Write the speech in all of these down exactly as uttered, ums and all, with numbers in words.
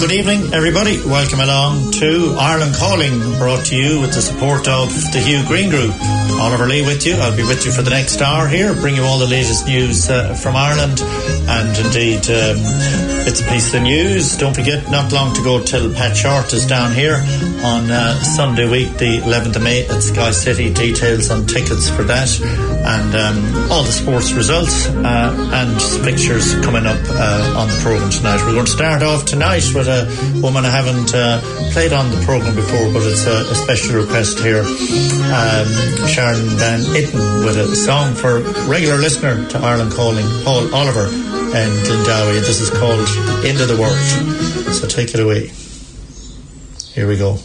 good evening, everybody. Welcome along to Ireland Calling, brought to you with the support of the Hugh Green Group. Oliver Lee with you. I'll be with you for the next hour here, bring you all the latest news uh, from Ireland, and indeed um, bits and pieces of news. Don't forget, not long to go till Pat Short is down here on uh, Sunday week, the eleventh of May at Sky City. Details on tickets for that, and um, all the sports results uh, and fixtures coming up uh, on the programme tonight. We're going to start off tonight with a woman I haven't uh, played on the programme before, but it's a, a special request here. Um, Sharon Van Itten with a song for regular listener to Ireland Calling, Paul Oliver and Glendowie. This is called Into the World. So take it away. Here we go.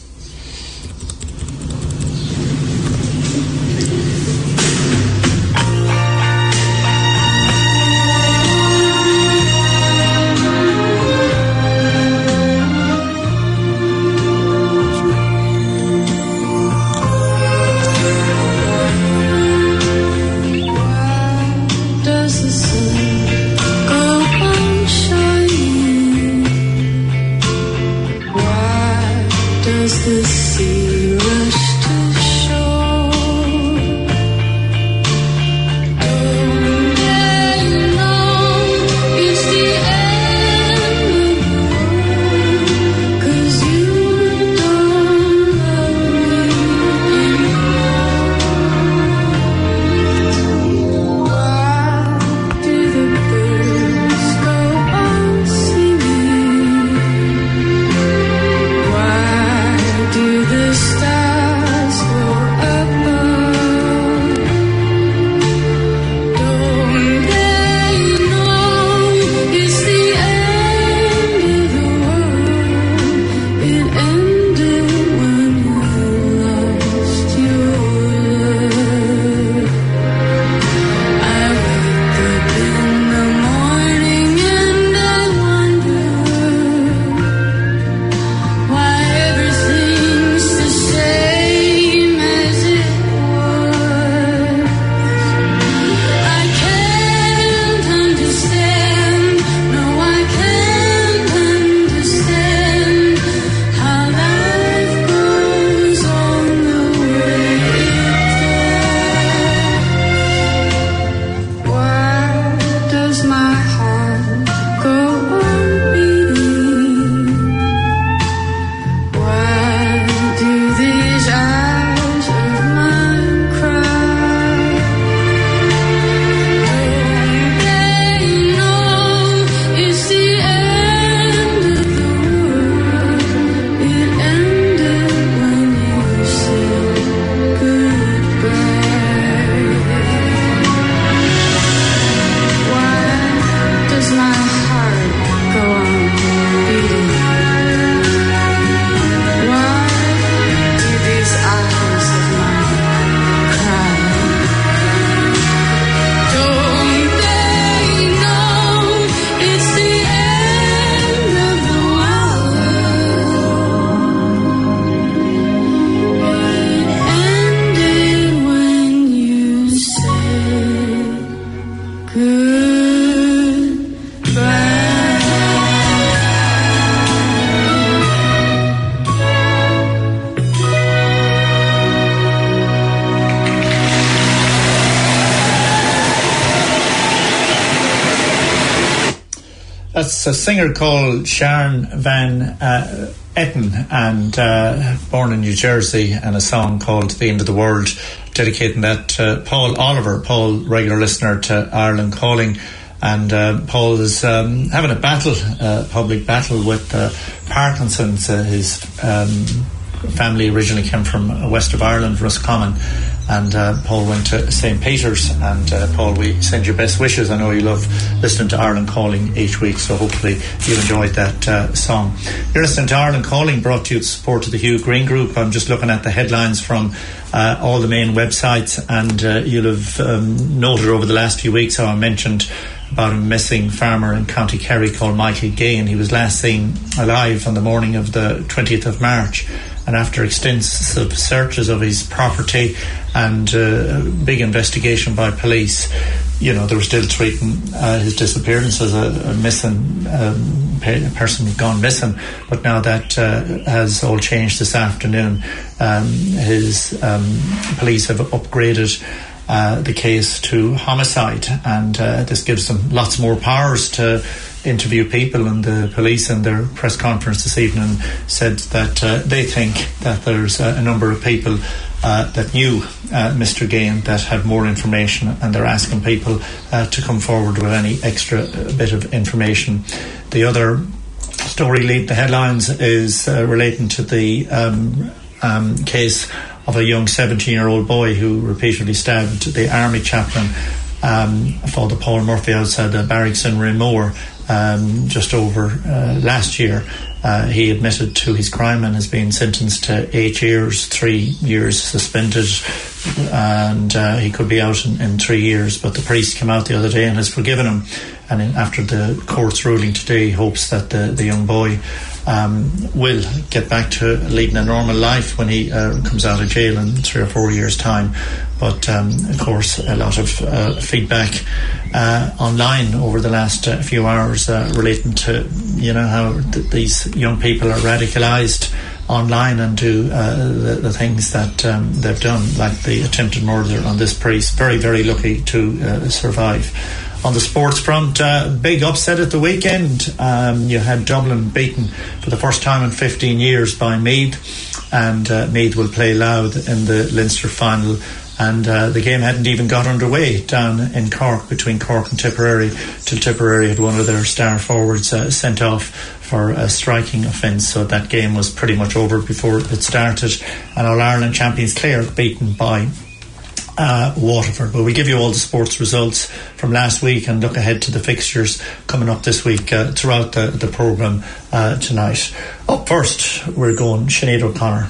That's a singer called Sharon Van uh, Etten, and uh, born in New Jersey, and a song called The End of the World, dedicating that to Paul Oliver. Paul, regular listener to Ireland Calling, and uh, Paul is um, having a battle, uh, public battle with uh, Parkinson's. Uh, his um, family originally came from west of Ireland, Roscommon, and uh, Paul went to Saint Peter's. And uh, Paul, we send you best wishes. I know you love listening to Ireland Calling each week, so hopefully you enjoyed that uh, song. You're listening to Ireland Calling, brought to you with support of the Hugh Green Group. I'm just looking at the headlines from uh, all the main websites, and uh, you'll have um, noted over the last few weeks how I mentioned about a missing farmer in County Kerry called Michael Gain. He was last seen alive on the morning of the twentieth of March, and after extensive searches of his property and uh, a big investigation by police, you know, they were still treating uh, his disappearance as a, a missing um, a person gone missing. But now that uh, has all changed this afternoon. Um, his um, police have upgraded uh, the case to homicide, and uh, this gives them lots more powers to interview people. And the police in their press conference this evening said that uh, they think that there's uh, a number of people uh, that knew uh, Mister Gahan that have more information, and they're asking people uh, to come forward with any extra bit of information. The other story lead the headlines is uh, relating to the um, um, case of a young seventeen-year-old boy who repeatedly stabbed the army chaplain, um, Father Paul Murphy, outside the barracks in Raymore um, just over uh, last year. Uh, he admitted to his crime and has been sentenced to eight years, three years suspended, and uh, he could be out in, in three years. But the priest came out the other day and has forgiven him. And in, after the court's ruling today, he hopes that the, the young boy um, will get back to leading a normal life when he uh, comes out of jail in three or four years' time. But um, of course, a lot of uh, feedback uh, online over the last uh, few hours uh, relating to, you know, how th- these young people are radicalised online and do uh, the, the things that um, they've done, like the attempted murder on this priest. Very, very lucky to uh, survive. On the sports front, uh, big upset at the weekend. Um, you had Dublin beaten for the first time in fifteen years by Meath, and uh, Meath will play Louth in the Leinster final. And uh, the game hadn't even got underway down in Cork, between Cork and Tipperary, till Tipperary had one of their star forwards uh, sent off for a striking offence. So that game was pretty much over before it started. And All-Ireland champions Clare beaten by Uh, Waterford. But we'll give you all the sports results from last week and look ahead to the fixtures coming up this week uh, throughout the, the programme uh, tonight. Up first, we're going Sinead O'Connor.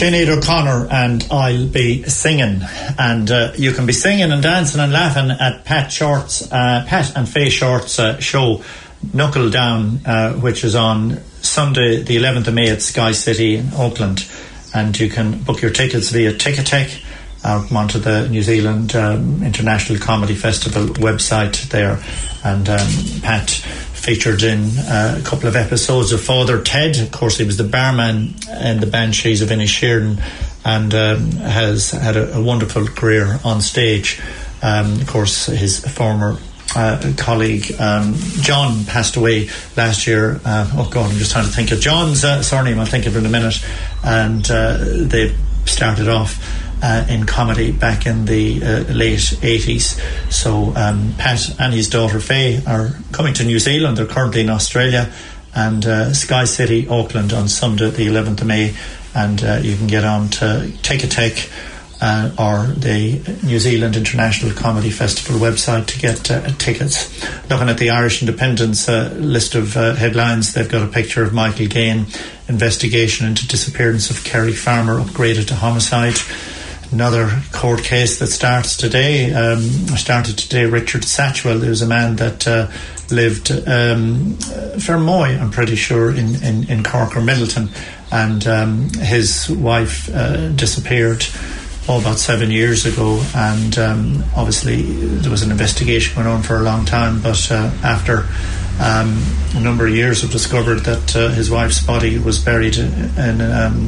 Sinead O'Connor and I'll Be Singing. And uh, you can be singing and dancing and laughing at Pat Short's, uh, Pat and Faye Short's uh, show, Knuckle Down, uh, which is on Sunday the eleventh of May at Sky City in Auckland. And you can book your tickets via Ticketek or come onto the New Zealand um, International Comedy Festival website there. And um, Pat featured in uh, a couple of episodes of Father Ted. Of course, he was the barman in the Banshees of Inisherin, and um, has had a, a wonderful career on stage. Um, of course, his former uh, colleague um, John passed away last year. Uh, oh God, I'm just trying to think of John's uh, surname. I'll think of it in a minute. And uh, they started off Uh, in comedy back in the uh, late eighties. So um, Pat and his daughter Faye are coming to New Zealand. They're currently in Australia, and uh, Sky City, Auckland on Sunday the eleventh of May. And uh, you can get on to Ticketek uh, or the New Zealand International Comedy Festival website to get uh, tickets. Looking at the Irish Independent's uh, list of uh, headlines, they've got a picture of Michael Gain, investigation into disappearance of Kerry Farmer upgraded to homicide. Another court case that starts today, um, started today, Richard Satchwell. There was a man that uh, lived um, Fermoy, I'm pretty sure, in, in, in Cork or Middleton, and um, his wife uh, disappeared oh, about seven years ago, and um, obviously there was an investigation going on for a long time, but uh, after um, a number of years have discovered that uh, his wife's body was buried in um,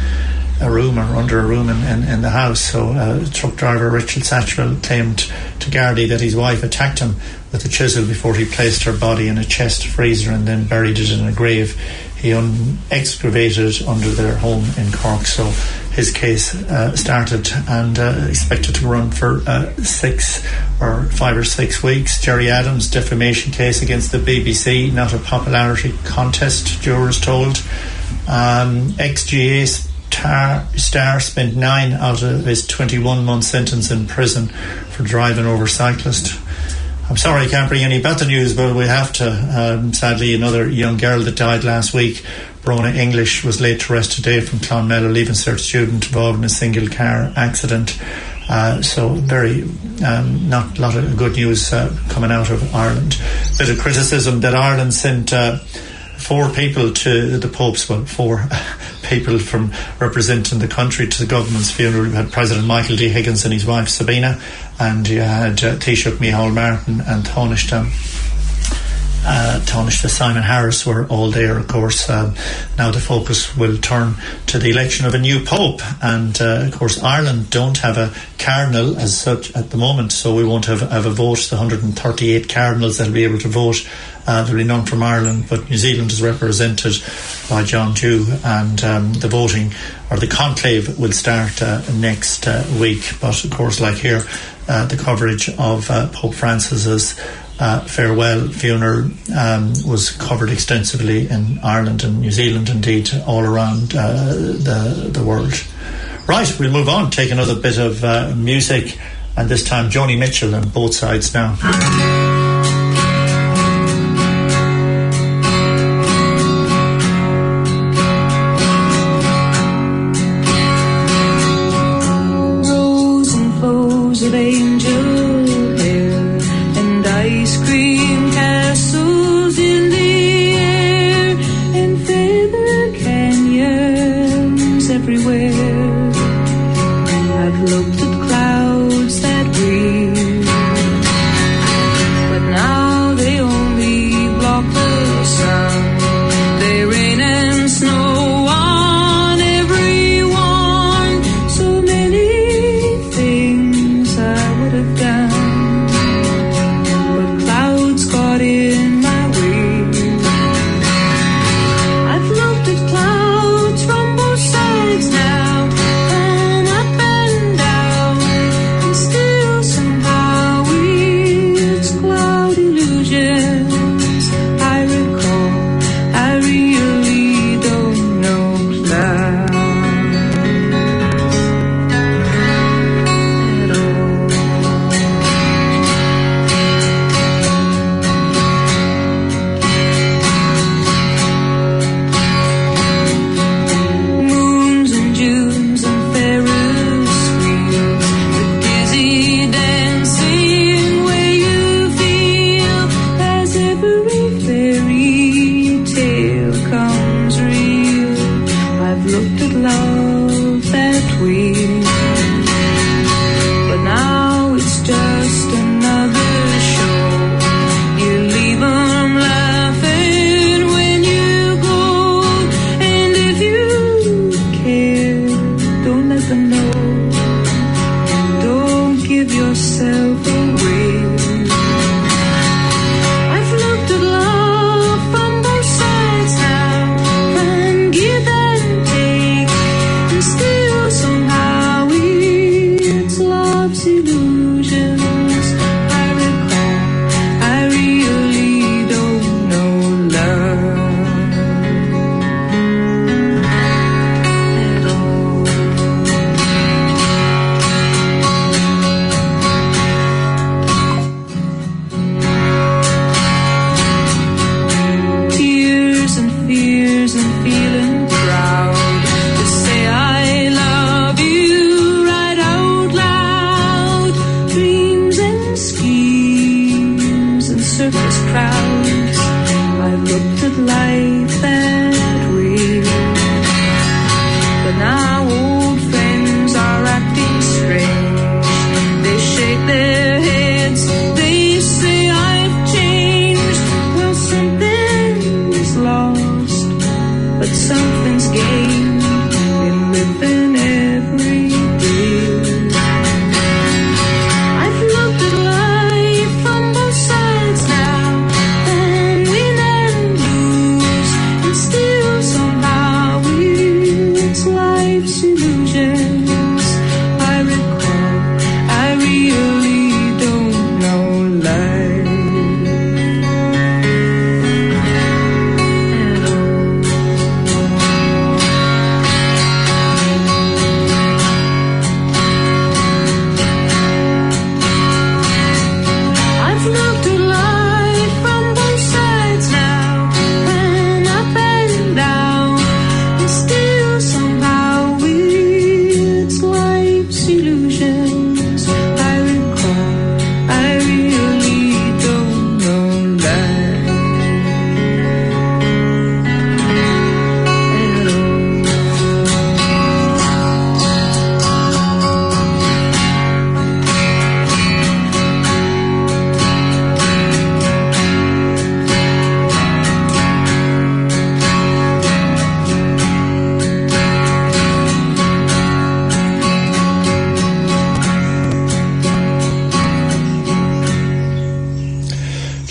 a room or under a room in, in, in the house. So uh, truck driver Richard Satchwell claimed to Gardaí that his wife attacked him with a chisel before he placed her body in a chest freezer and then buried it in a grave he un- excavated under their home in Cork. So his case uh, started and uh, expected to run for uh, six or five or six weeks. Gerry Adams' defamation case against the B B C, not a popularity contest, jurors told. Um, ex-G A Tar, Star spent nine out of his twenty-one month sentence in prison for driving over cyclist. I'm sorry I can't bring any better news, but we have to. Um, sadly, another young girl that died last week, Brona English, was laid to rest today from Clonmel, a Leaving Cert student involved in a single car accident. Uh, so very um, not a lot of good news uh, coming out of Ireland. Bit of criticism that Ireland sent uh, four people to the Pope's, well, four people from representing the country to the government's funeral. You had President Michael D. Higgins and his wife Sabina, and you had uh, Taoiseach Micheál Martin and Taoiseach uh, Taoiseach Simon Harris were all there, of course. Um, now the focus will turn to the election of a new Pope, and uh, of course Ireland don't have a cardinal as such at the moment, so we won't have, have a vote. The one hundred thirty-eight cardinals that will be able to vote, Uh, there'll be none from Ireland, but New Zealand is represented by John Dew, and um, the voting or the conclave will start uh, next uh, week. But of course, like here, uh, the coverage of uh, Pope Francis's uh, farewell funeral um, was covered extensively in Ireland and New Zealand, indeed all around uh, the the world. Right, we'll move on, take another bit of uh, music, and this time Joni Mitchell on Both Sides Now. Of angel hair and ice cream castles in the air and feather canyons everywhere. I've looked at clouds that weird, but now they only block the sun. They rain and snow on everyone. So many things I would have done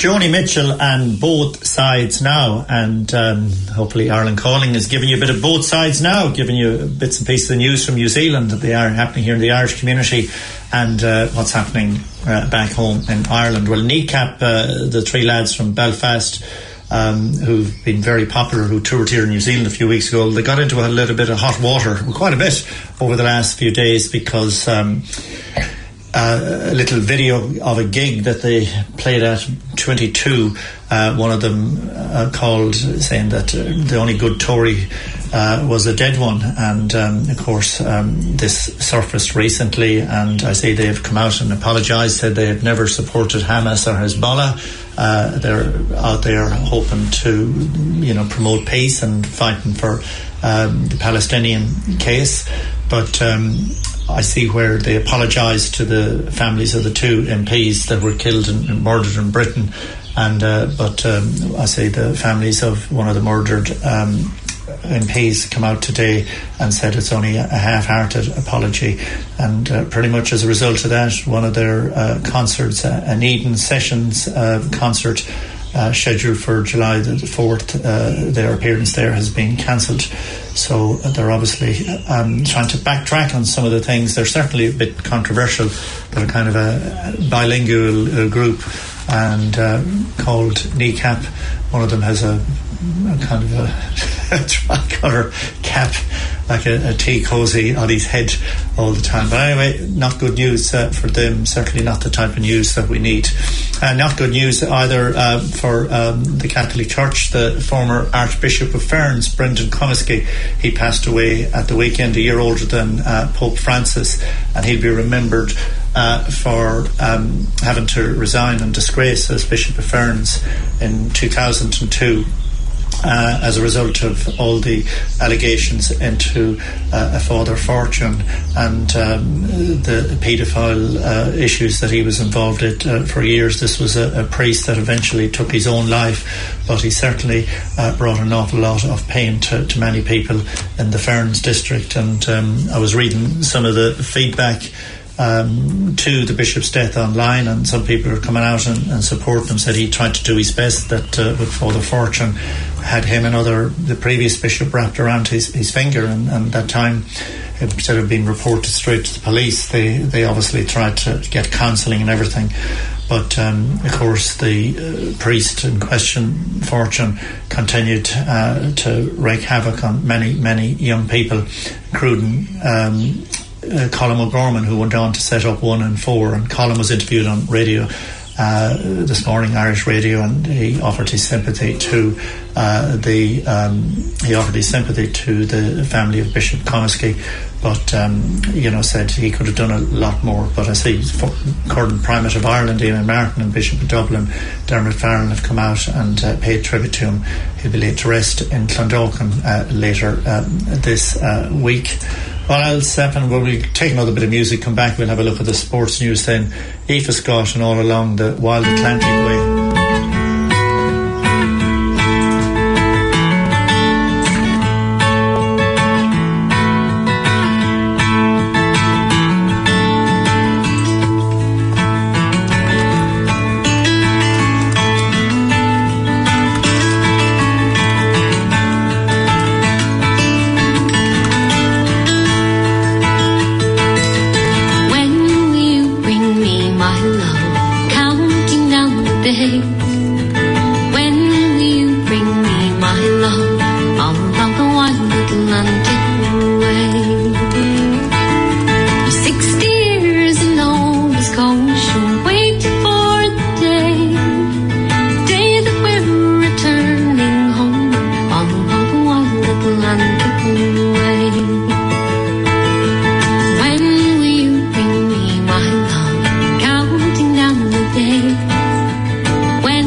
Joni Mitchell and Both Sides Now, and um, hopefully Ireland Calling is giving you a bit of both sides now, giving you bits and pieces of news from New Zealand that they are happening here in the Irish community, and uh, what's happening uh, back home in Ireland. Well, Kneecap, uh, the three lads from Belfast, um, who've been very popular, who toured here in New Zealand a few weeks ago, they got into a little bit of hot water, quite a bit, over the last few days, because um, Uh, a little video of a gig that they played at twenty-two, uh, one of them uh, called, saying that uh, the only good Tory uh, was a dead one, and um, of course um, this surfaced recently, and I say they've come out and apologised, said they have never supported Hamas or Hezbollah. Uh, they're out there hoping to, you know, promote peace and fighting for um, the Palestinian case, but um, I see where they apologised to the families of the two M Ps that were killed and, and murdered in Britain, and uh, but um, I say the families of one of the murdered um, M Ps come out today and said it's only a, a half-hearted apology, and uh, pretty much as a result of that, one of their uh, concerts, uh, an Eden Sessions uh, concert, Uh, scheduled for July the fourth, uh, their appearance there has been cancelled. So uh, they're obviously um, trying to backtrack on some of the things. They're certainly a bit controversial. They're kind of a bilingual uh, group, and uh, called Kneecap. One of them has a, a kind of a, a tricolour cap, like a, a tea cosy on his head all the time. But anyway, not good news uh, for them, certainly not the type of news that we need. Uh, not good news either uh, for um, the Catholic Church. The former Archbishop of Ferns, Brendan Comiskey, he passed away at the weekend, a year older than uh, Pope Francis, and he'll be remembered uh, for um, having to resign and disgrace as Bishop of Ferns in two thousand two. Uh, as a result of all the allegations into uh, a father fortune and um, the paedophile uh, issues that he was involved in uh, for years. This was a, a priest that eventually took his own life, but he certainly uh, brought an awful lot of pain to, to many people in the Ferns district. And um, I was reading some of the feedback Um, to the bishop's death online, and some people are coming out and, and supporting him, said he tried to do his best, that uh, with Father Fortune had him and other the previous bishop wrapped around his, his finger, and, and that time, instead of being reported straight to the police, they, they obviously tried to get counselling and everything. But um, of course the uh, priest in question, Fortune, continued uh, to wreak havoc on many many young people, including um, Uh, Colin O'Gorman, who went on to set up One and Four, and Colin was interviewed on radio uh, this morning, Irish radio, and he offered his sympathy to uh, the um, he offered his sympathy to the family of Bishop Comiskey, but um, you know, said he could have done a lot more. But I see Curtin Primate of Ireland, Eamon Martin, and Bishop of Dublin, Dermot Farrell, have come out and uh, paid tribute to him. He'll be laid to rest in Clondalkin uh, later um, this uh, week. Well, I'll step and we'll take another bit of music, come back, we'll have a look at the sports news then. Aoife Scott and All Along the Wild Atlantic Way. When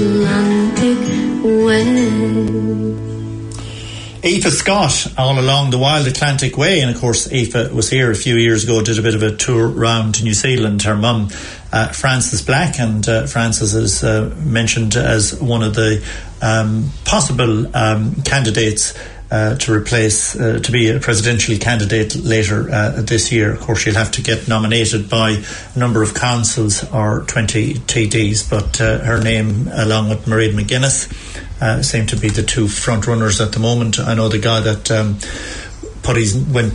Atlantic Way. Aoife Scott, all along the Wild Atlantic Way, and of course Aoife was here a few years ago, did a bit of a tour around New Zealand. Her mum, uh, Frances Black, and uh, Frances is uh, mentioned as one of the um, possible um, candidates uh, to replace, uh, to be a presidential candidate later uh, this year. Of course, she'll have to get nominated by a number of councils or twenty T Ds, but uh, her name, along with Mairead McGuinness, Uh, seem to be the two front runners at the moment. I know the guy that um, put his went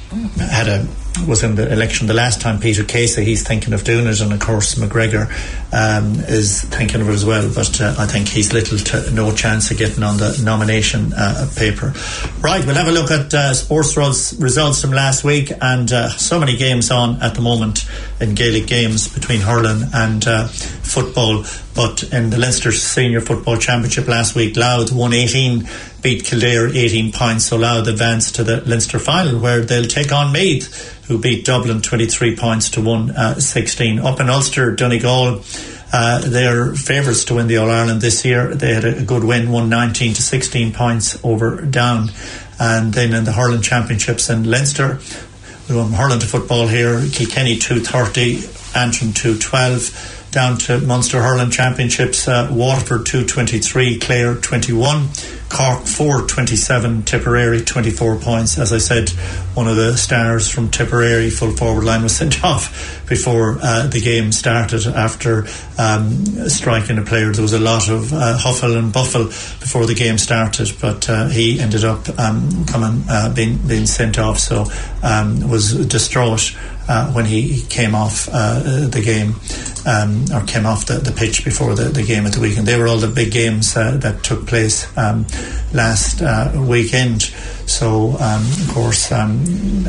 had a was in the election the last time, Peter Casey. He's thinking of doing it, and of course McGregor um, is thinking of it as well. But uh, I think he's little to no chance of getting on the nomination uh, paper. Right, we'll have a look at uh, sports results from last week, and uh, so many games on at the moment in Gaelic games between hurling and uh, football. But in the Leinster Senior Football Championship last week, Louth one eighteen, beat Kildare eighteen points, so Louth advanced to the Leinster final, where they'll take on Meath, who beat Dublin twenty-three points to one sixteen. Up in Ulster, Donegal, uh, they're favourites to win the All-Ireland this year. They had a good win, won nineteen to sixteen points over Down. And then in the hurling championships in Leinster, we went from hurling to football here, Kilkenny two thirty, Antrim two twelve. Down to Munster Hurling Championships, uh, Waterford two twenty-three, Clare twenty-one, Cork four twenty-seven, Tipperary twenty-four points. As I said, one of the stars from Tipperary, full forward line, was sent off before uh, the game started after um, striking a player. There was a lot of uh, huffle and buffle before the game started, but uh, he ended up um, coming, uh, being, being sent off, so um, was distraught Uh, when he came off uh, the game um, or came off the, the pitch before the, the game at the weekend. They were all the big games uh, that took place um, last uh, weekend. So um, of course um,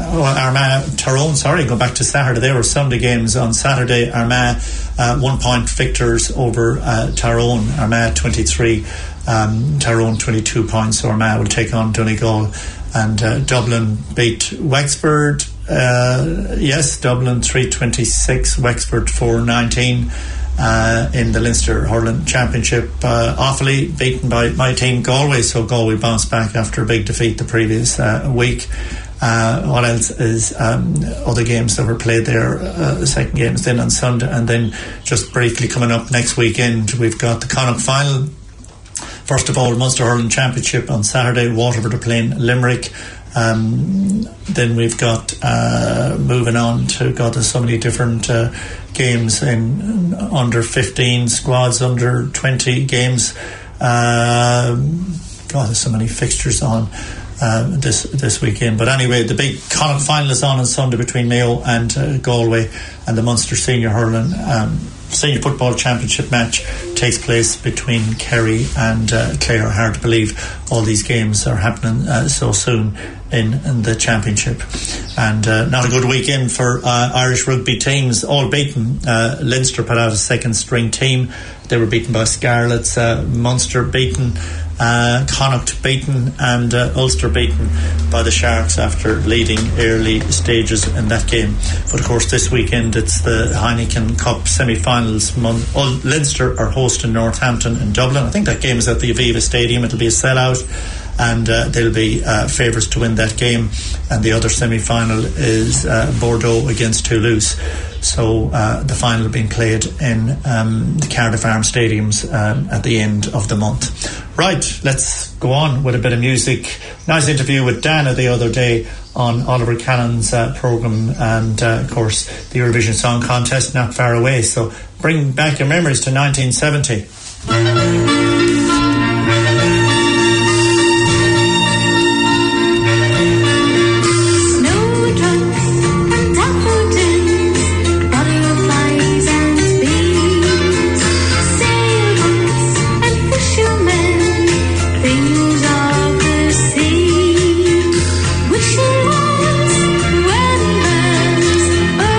Armagh, Tyrone, sorry, go back to Saturday. There were Sunday games on Saturday. Armagh uh, one point victors over uh, Tyrone. Armagh twenty-three, um, Tyrone twenty-two points. So Armagh will take on Donegal. And uh, Dublin beat Wexford. Uh, yes, Dublin three twenty-six, Wexford four nineteen uh, in the Leinster Hurling Championship. Uh, Offaly beaten by my team Galway, so Galway bounced back after a big defeat the previous uh, week. Uh, what else is um, other games that were played there? Uh, the second game is then on Sunday, and then just briefly coming up next weekend, we've got the Connacht final. First of all, Munster Hurling Championship on Saturday. Waterford are playing Limerick. Um, then we've got uh, moving on to God, there's so many different uh, games in under fifteen squads, under twenty games. Uh, God, there's so many fixtures on uh, this this weekend. But anyway, the big Connacht final is on on Sunday between Mayo and uh, Galway, and the Munster Senior Hurling um, Senior Football Championship match takes place between Kerry and uh, Clare. Hard to believe all these games are happening uh, so soon in, in the championship. And uh, not a good weekend for uh, Irish rugby teams, all beaten. Uh, Leinster put out a second string team. They were beaten by Scarlets. uh, Munster beaten, uh, Connacht beaten, and uh, Ulster beaten by the Sharks after leading early stages in that game. But of course this weekend it's the Heineken Cup semi-finals. Mon- oh, Leinster are hosting Northampton in Dublin. I think that game is at the Aviva Stadium. It'll be a sellout, and uh, they'll be uh, favourites to win that game. And the other semi-final is uh, Bordeaux against Toulouse. So uh, the final being played in um, the Cardiff Arms Stadiums um, at the end of the month. Right, let's go on with a bit of music. Nice interview with Dana the other day on Oliver Cannon's uh, programme, and uh, of course the Eurovision Song Contest not far away. So bring back your memories to nineteen seventy.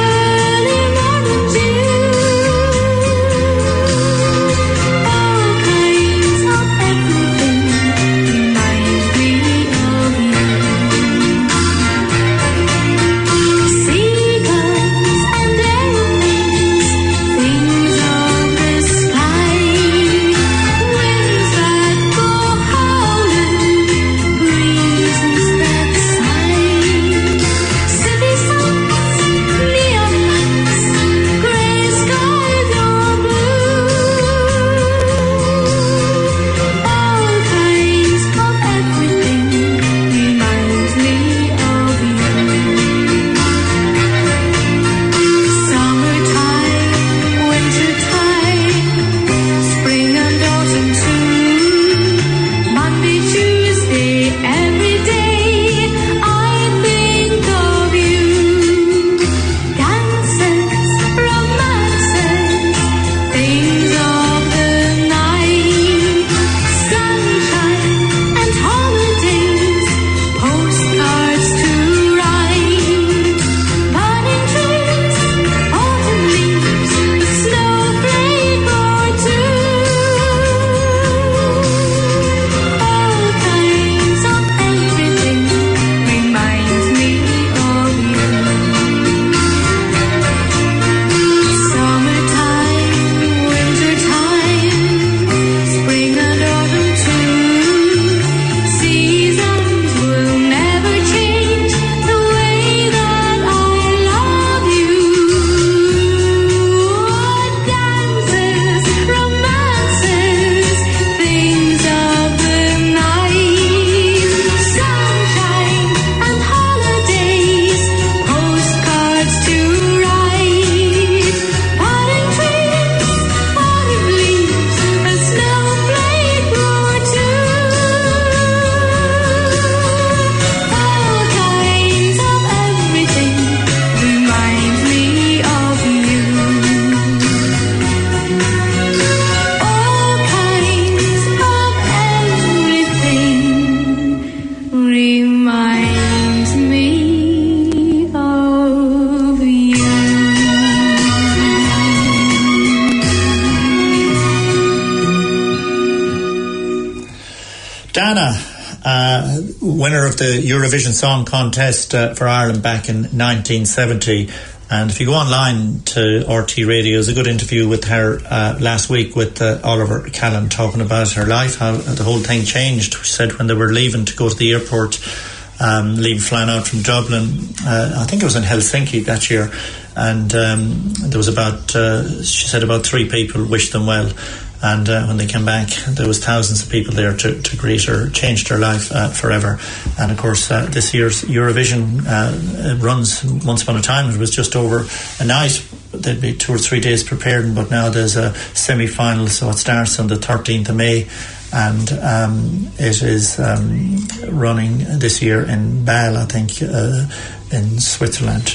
Oh, Rihanna, uh, winner of the Eurovision Song Contest uh, for Ireland back in nineteen seventy. And if you go online to R T Radio, there's a good interview with her uh, last week with uh, Oliver Callan, talking about her life, how the whole thing changed. She said when they were leaving to go to the airport, um, leaving flying out from Dublin, uh, I think it was in Helsinki that year, and um, there was about, uh, she said about three people wished them well. And uh, when they came back, there was thousands of people there to, to greet her, changed her life uh, forever. And of course, uh, this year's Eurovision uh, runs once upon a time. It was just over a night. There'd be two or three days prepared, but now there's a semi-final, so it starts on the thirteenth of May. And um, it is um, running this year in Bâle, I think, uh, in Switzerland.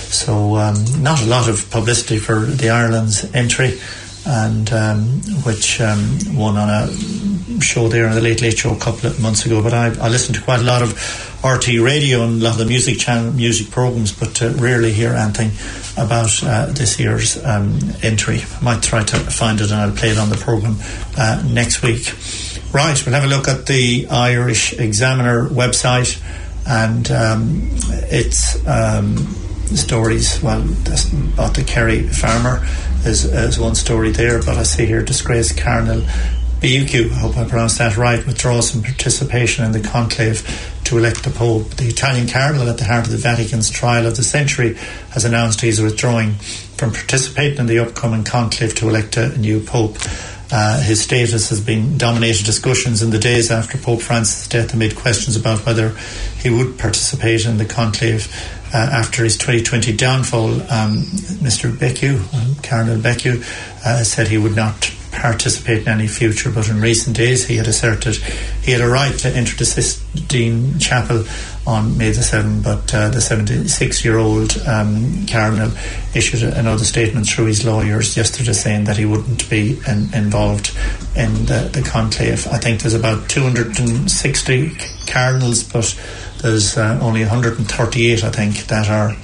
So um, not a lot of publicity for the Ireland's entry, and um, which um, won on a show there on the Late Late Show a couple of months ago. But I, I listened to quite a lot of R T Radio and a lot of the music channel music programs, but uh, rarely hear anything about uh, this year's um, entry. I might try to find it and I'll play it on the program uh, next week. Right, we'll have a look at the Irish Examiner website, and um, it's um, stories, well, about the Kerry farmer is, is one story there, but I see here disgraced Cardinal Biuccu, I hope I pronounced that right, withdraws from participation in the conclave to elect the Pope. The Italian Cardinal, at the heart of the Vatican's trial of the century, has announced he's withdrawing from participating in the upcoming conclave to elect a new Pope. Uh, his status has been dominated discussions in the days after Pope Francis' death, amid questions about whether he would participate in the conclave uh, after his twenty twenty downfall. Um, Mister Becciu, um, Cardinal Becciu, uh, said he would not participate in any future, but in recent days he had asserted he had a right to enter the Sistine Chapel on May the seventh, but uh, the seventy-six-year-old um, Cardinal issued another statement through his lawyers yesterday saying that he wouldn't be in, involved in the, the conclave. I think there's about two hundred sixty cardinals, but there's uh, only one hundred thirty-eight, I think, that are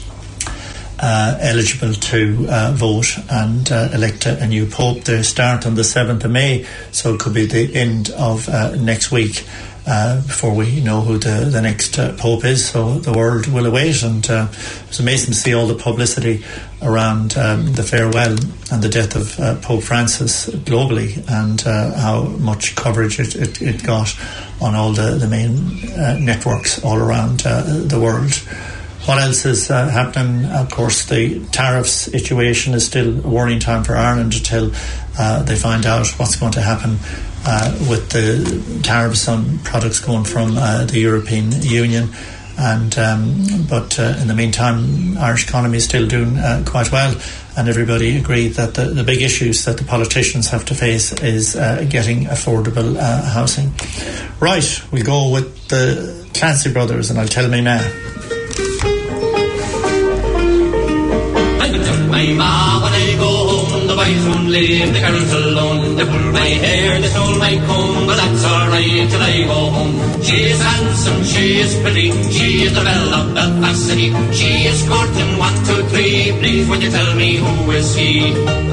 Uh, eligible to uh, vote and uh, elect a, a new pope. They start on the seventh of May, so it could be the end of uh, next week uh, before we know who the, the next uh, pope is. So the world will await, and uh, it's amazing to see all the publicity around um, the farewell and the death of uh, Pope Francis globally, and uh, how much coverage it, it, it got on all the, the main uh, networks all around uh, the world. What else is uh, happening? Of course, the tariffs situation is still a worrying time for Ireland until uh, they find out what's going to happen uh, with the tariffs on products going from uh, the European Union. And um, but uh, in the meantime, Irish economy is still doing uh, quite well, and everybody agreed that the, the big issues that the politicians have to face is uh, getting affordable uh, housing. Right, we'll go with the Clancy brothers, and I'll tell me now. My ma, when I go home, the boys won't leave the girls alone. They pull my hair, they stole my comb, but that's alright till I go home. She is handsome, she is pretty, she is the belle of Belfast City. She is courting one, two, three, please would you tell me who is he?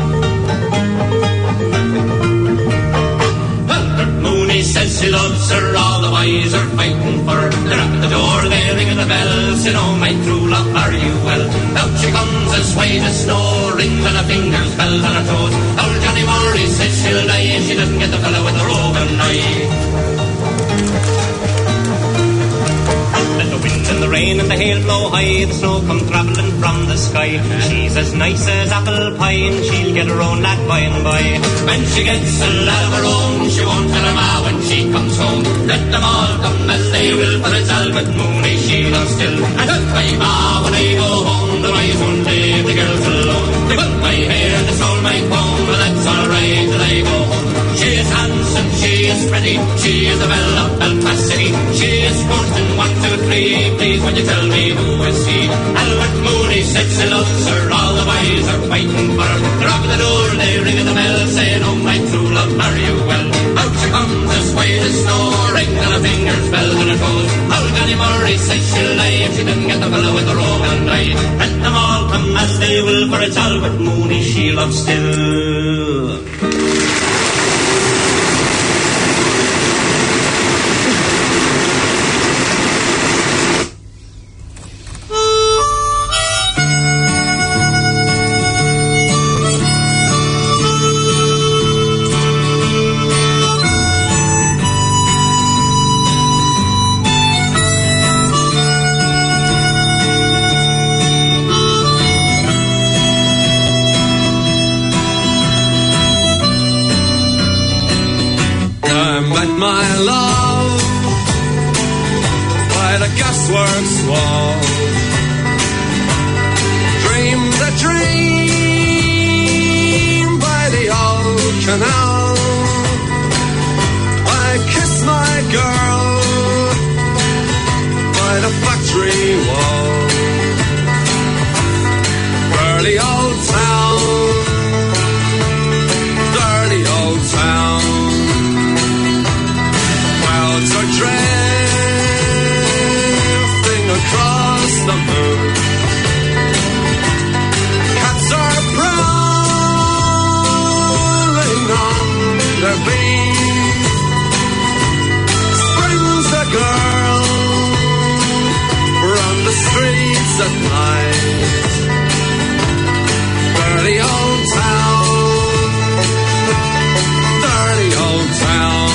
Mooney says he loves her, all the boys are fighting for her. They're up at the door, they're ringing the bells, you know my true love, are you well? Out she comes as white as snow, rings on her fingers, bells on her toes. Old Johnny Murray says she'll die if she doesn't get the fella with the roving eye. Let the wind and the rain and the hail blow high, the snow come travelling from the sky. She's as nice as apple pie, and she'll get her own lad by and by. When she gets a lad of her own, she won't tell her ma when she comes home. Let them all come as they will, for it's Albert Mooney she loves still. And look, my ma, when I go home, the boys won't leave the girls alone. They pull my hair, they stole my comb, but that's alright till I go home. She is handsome, she is pretty, she is the belle of Belfast City. She is courting one, two, three, please would you tell me who is he? Albert Mooney says he loves her, all the boys are fighting for her. They're up at the door, they ring at the bell, saying, oh my true love, are you well? Out she comes as white as snow, rings on her fingers, bells on her toes. Old Johnny Murray says she'll die if she didn't get the fellow with the robe and eye. Let them all come as they will, for it's Albert Mooney she loves still. met my love by the gasworks wall. Dreamed a dream by the old canal. I kissed my girl by the factory wall. Dirty old town, dirty old town. Clouds are drifting across the moon. Cats are prowling on their beat. Spring's the girl run the streets at night. Dirty old town, dirty old town.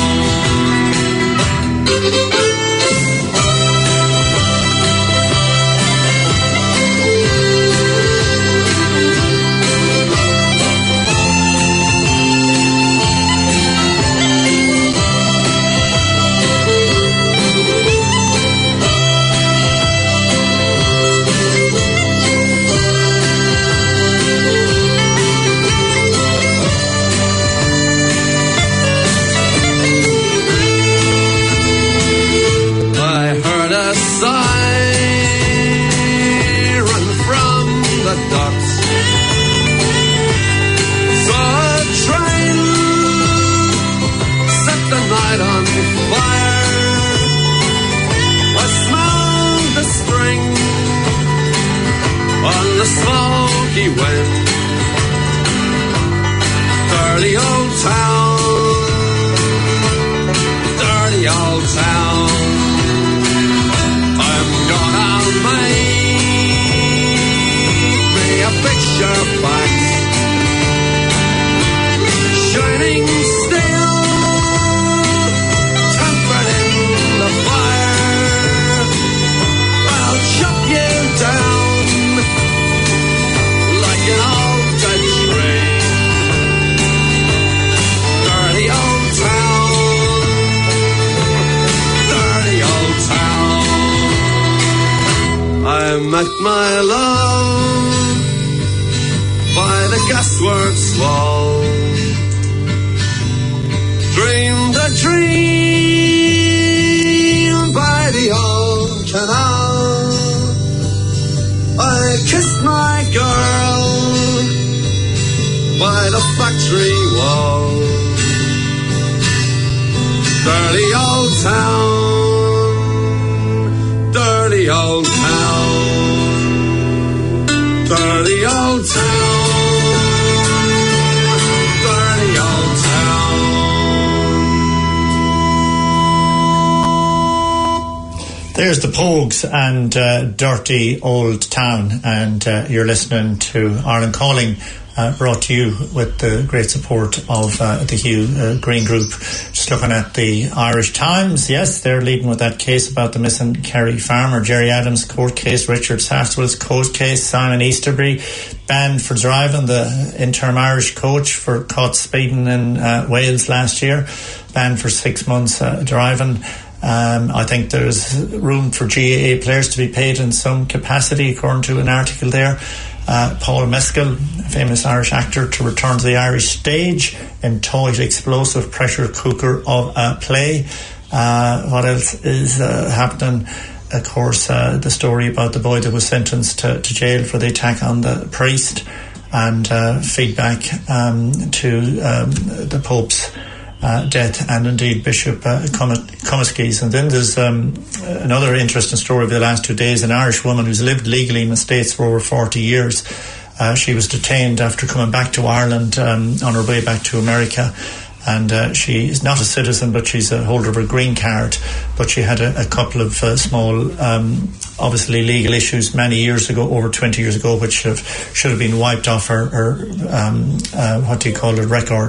The smoky wind, dirty old town, dirty old town. I'm gonna make me a picture box, shining steel, tempered in the fire. I'll chop you down like an old Dutch tree. Dirty old town, dirty old town. I met my love by the gasworks wall. Dreamed a dream by the old canal. I kissed my girl by the factory wall. Dirty old town, dirty old town, dirty old town, dirty old town. There's the Pogues and uh, Dirty Old Town, and uh, you're listening to Ireland Calling, uh, brought to you with the great support of uh, the Hugh uh, Green Group. Just looking at the Irish Times, yes, they're leading with that case about the missing Kerry Farmer, Jerry Adams court case, Richard Sarswell's court case, Simon Easterby banned for driving, the interim Irish coach for caught speeding in uh, Wales last year, banned for six months uh, driving. Um, I think there's room for G A A players to be paid in some capacity, according to an article there. Uh, Paul Mescal, a famous Irish actor, to return to the Irish stage in toyed explosive pressure cooker of a play. Uh, what else is uh, happening? Of course, uh, the story about the boy that was sentenced to, to jail for the attack on the priest, and uh, feedback um, to um, the Pope's Uh, death, and indeed Bishop uh, Comiskey's. And then there's um, another interesting story of the last two days. An Irish woman who's lived legally in the States for over forty years. Uh, she was detained after coming back to Ireland um, on her way back to America, and uh, she is not a citizen, but she's a holder of a green card. But she had a, a couple of uh, small, um, obviously legal issues many years ago, over twenty years ago, which have, should have been wiped off her, her um, uh, what do you call it, record.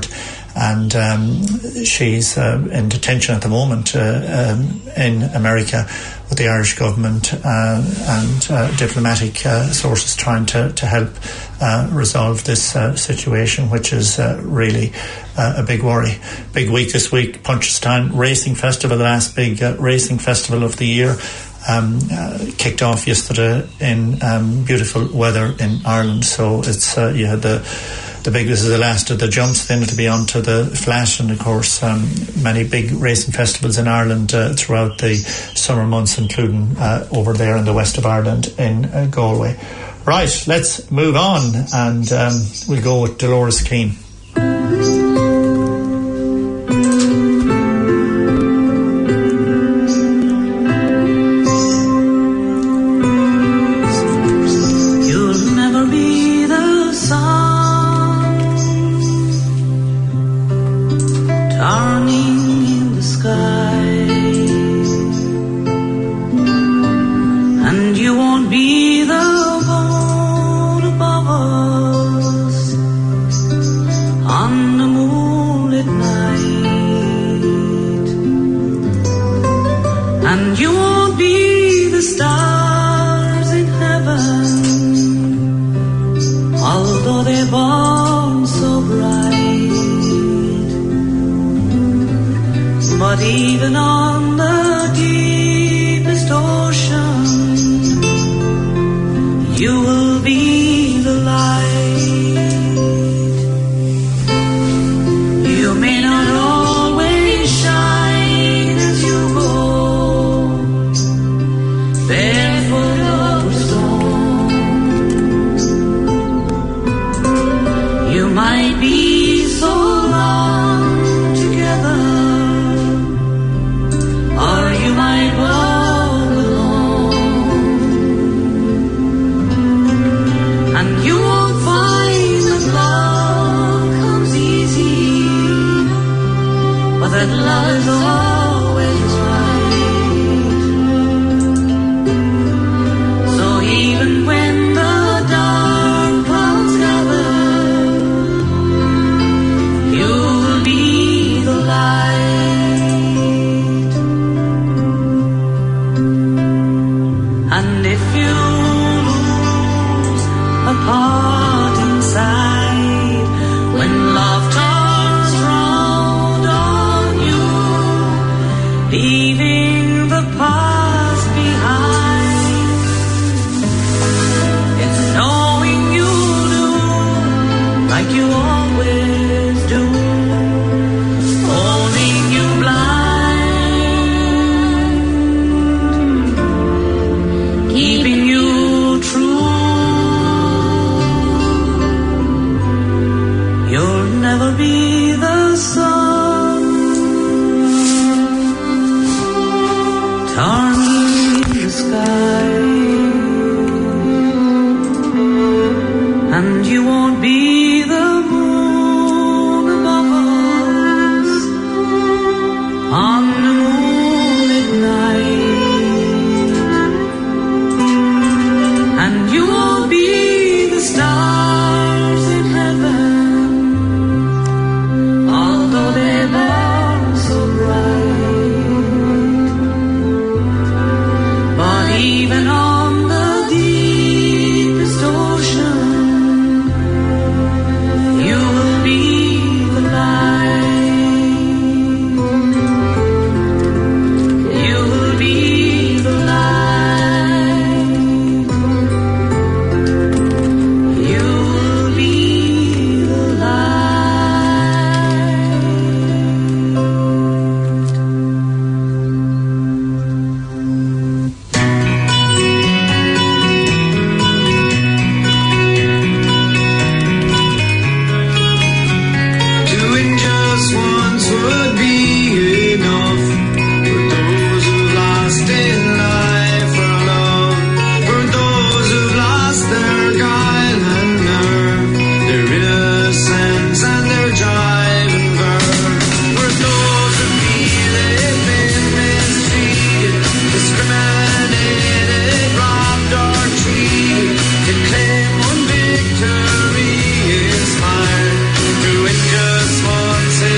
and um, she's uh, in detention at the moment uh, um, in America with the Irish government uh, and uh, diplomatic uh, sources trying to, to help uh, resolve this uh, situation, which is uh, really uh, a big worry. Big week this week, Punchestown Racing Festival, the last big uh, racing festival of the year. Um, uh, kicked off yesterday in um, beautiful weather in Ireland, so it's uh, you had the the big this is the last of the jumps, then to be on to the flat, and of course um, many big racing festivals in Ireland uh, throughout the summer months, including uh, over there in the west of Ireland in uh, Galway. Right, let's move on, and um, we'll go with Dolores Keane. Once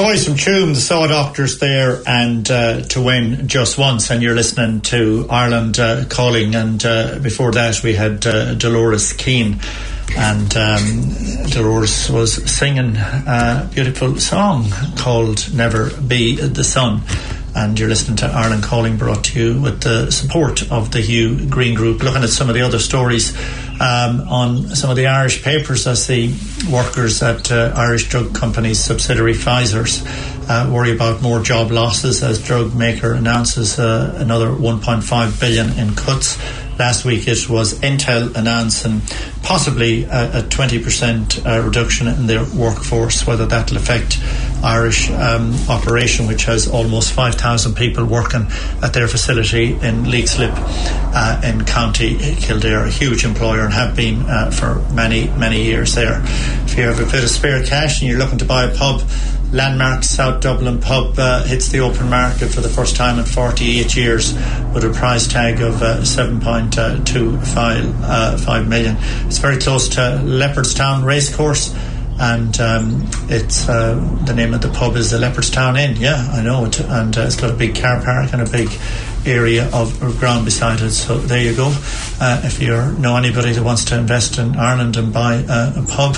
boys from Tuam, the Saw Doctors there, and uh, To Win Just Once, and you're listening to Ireland uh, Calling, and uh, before that we had uh, Dolores Keane, and um, Dolores was singing a beautiful song called Never Be the Sun. And you're listening to Ireland Calling, brought to you with the support of the Hugh Green Group. Looking at some of the other stories um, on some of the Irish papers, I see workers at uh, Irish drug companies subsidiary Pfizer's uh, worry about more job losses as drug maker announces uh, another one point five billion in cuts. Last week it was Intel announcing possibly a, a twenty percent uh, reduction in their workforce. Whether that will affect Irish um, operation, which has almost five thousand people working at their facility in Leixlip uh, in County Kildare, a huge employer and have been uh, for many, many years there. If you have a bit of spare cash and you're looking to buy a pub, Landmark South Dublin pub uh, hits the open market for the first time in forty-eight years with a price tag of uh, seven point two five million. It's very close to Leopardstown Racecourse, and um, it's uh, the name of the pub is the Leopardstown Inn. Yeah, I know it, and uh, it's got a big car park and a big area of, of ground beside it. So there you go. Uh, if you know anybody that wants to invest in Ireland and buy uh, a pub,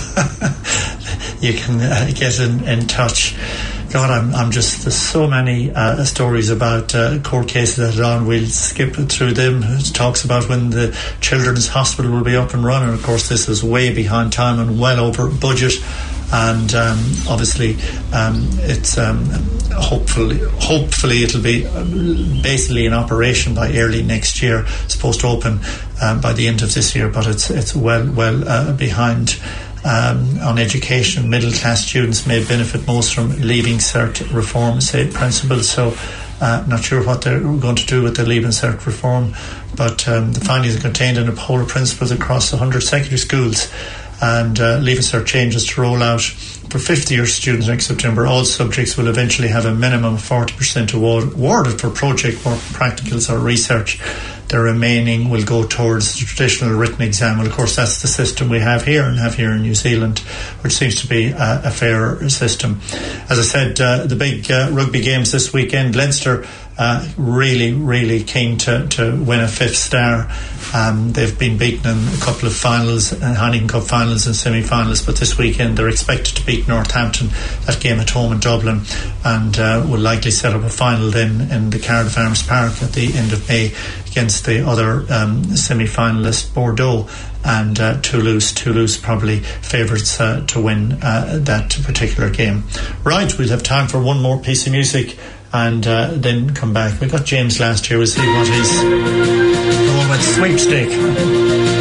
you can uh, get in, in touch. God, I'm, I'm just, there's so many uh, stories about uh, court cases that are on. We'll skip through them. It talks about when the Children's Hospital will be up and running. Of course, this is way behind time and well over budget. And um, obviously, um, it's um, hopefully, hopefully it'll be basically in operation by early next year. It's supposed to open um, by the end of this year, but it's it's well well uh, behind. Um, on education, middle class students may benefit most from Leaving Cert reform, say principals. So, uh, not sure what they're going to do with the Leaving Cert reform, but um, the findings are contained in a poll of principals across one hundred secondary schools. And uh, Leaving Cert changes to roll out for fifth-year students next September. All subjects will eventually have a minimum of forty percent awarded for project work, practicals or research. The remaining will go towards the traditional written exam. And of course, that's the system we have here and have here in New Zealand, which seems to be a, a fairer system. As I said, uh, the big uh, rugby games this weekend, Leinster uh, really, really keen to, to win a fifth star. Um, they've been beaten in a couple of finals, uh, Heineken Cup finals and semi-finals, but this weekend they're expected to beat Northampton, that game at home in Dublin, and uh, will likely set up a final then in the Cardiff Arms Park at the end of May against the other um, semi-finalist Bordeaux and uh, Toulouse. Toulouse probably favourites uh, to win uh, that particular game. Right, we'll have time for one more piece of music and uh, then come back. We got James last year. We'll see what he's going with. Sweepstake.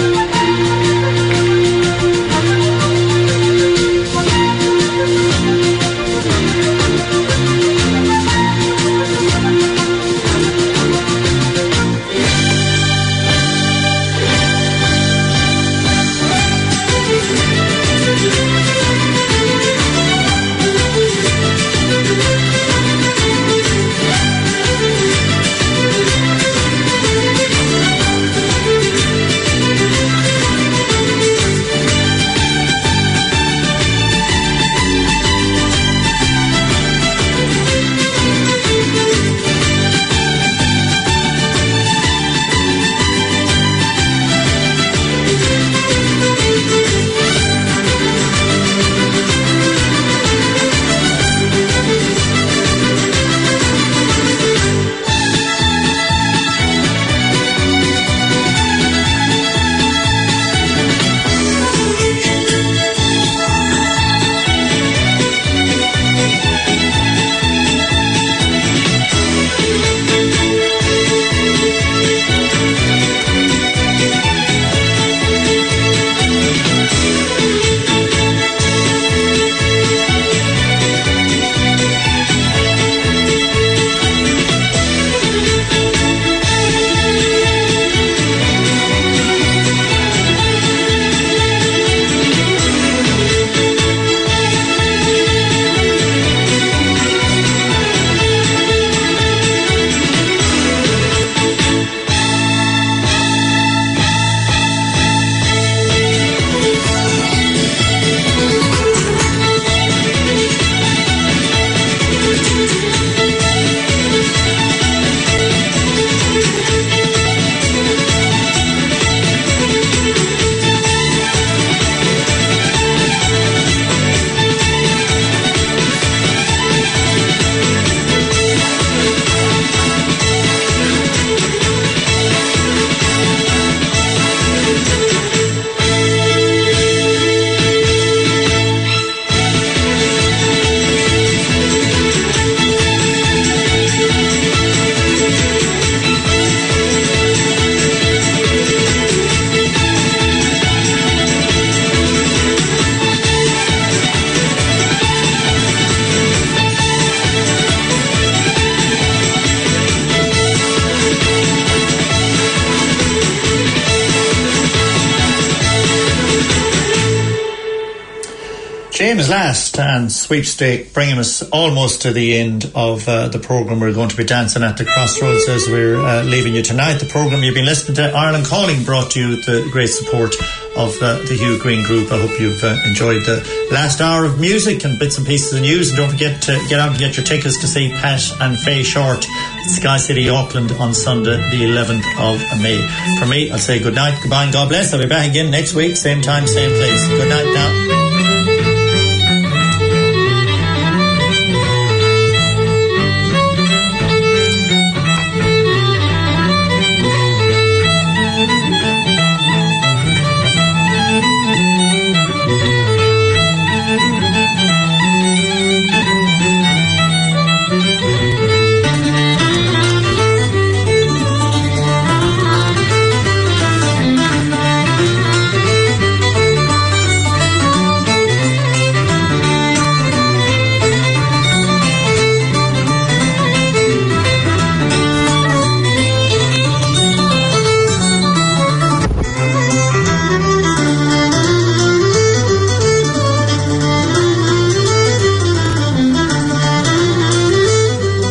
Famous Last and Sweepstake, bringing us almost to the end of uh, the programme. We're going to be dancing at the crossroads as we're uh, leaving you tonight. The programme you've been listening to, Ireland Calling, brought to you with the great support of uh, the Hugh Green Group. I hope you've uh, enjoyed the last hour of music and bits and pieces of news. And don't forget to get out and get your tickets to see Pat and Faye Short at Sky City, Auckland on Sunday the eleventh of May. For me, I'll say good night, goodbye and God bless. I'll be back again next week, same time, same place. Good night now.